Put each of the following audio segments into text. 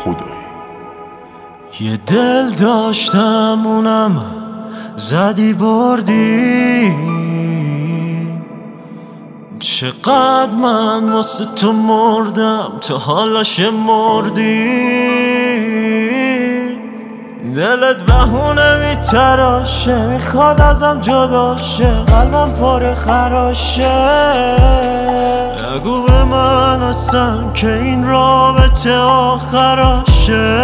خدایی. یه دل داشتم اونم زدی بردی، چقدر من واسه تو مردم تا حالا شمردی. دلت بهونه میتراشه، میخواد ازم جدا شه، قلبم پر خراشه. نگو به من اصلا که این رابطه آخراشه.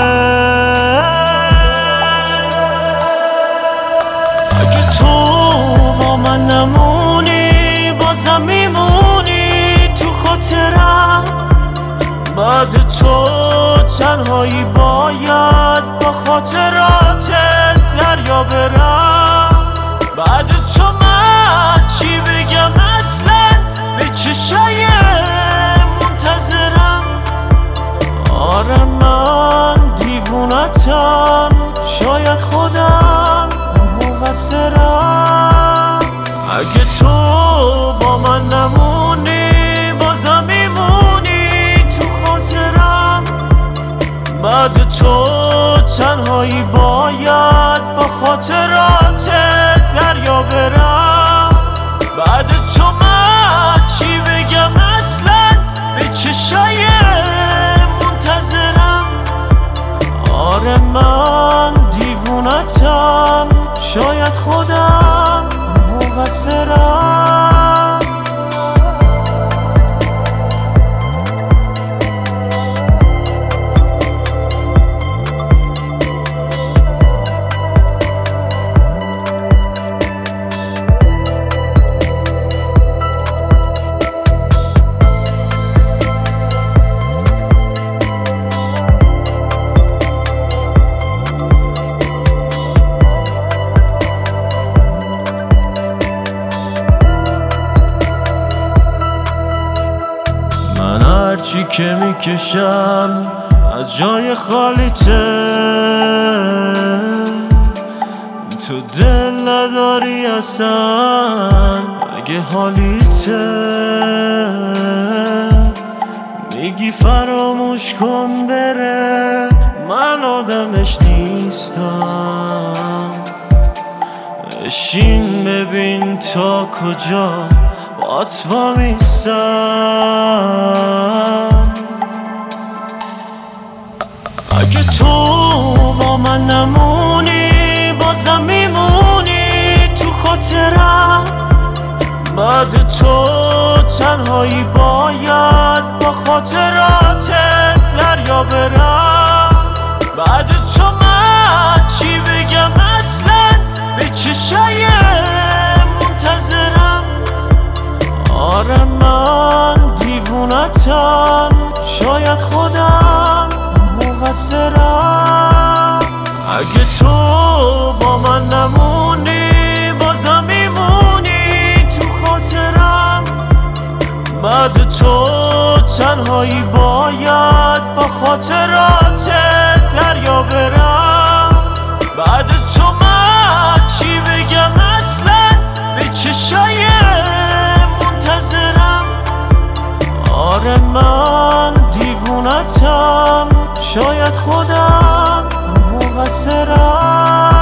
اگه تو با من نمونی بازم میمونی تو خاطرم، بعد تو تنهایی باید با خاطراتت دریا برم. بعد تو من چی بگم اصلا به چشای منتظرم. آره من دیوونتم، شاید خودم مقصرم. اگه تو با من نمونی بازم میمونی تو خاطرم، بعد تو تنهایی باید با خاطراتت دریا برم. بعد تو من چی بگم اصلا به چشای منتظرم. آره من دیوونتم، شاید خودم مقصرم. من هرچی که میکشم از جای خالیته، تو دل نداری اصلا اگه حالیته. میگی فراموش کن بره، من آدمش نیستم. بشین ببین تا کجا بات وامیستم. اگه تو با من نمونی بازم میمونی تو خاطرم، بعد تو تنهایی باید با خاطراتت دریا برم. بعد تو من چی بگم اصلا به چشای منتظرم. آره من دیوونتم، شاید خودم مقصرم. اگه تو با من نمونی بازم میمونی تو خاطرم، بعد تو تنهایی باید با خاطراتت دریا برم. بعد تو من چی بگم اصلا به چشای منتظرم. آره من دیوونتم، شاید خودم مقصرم.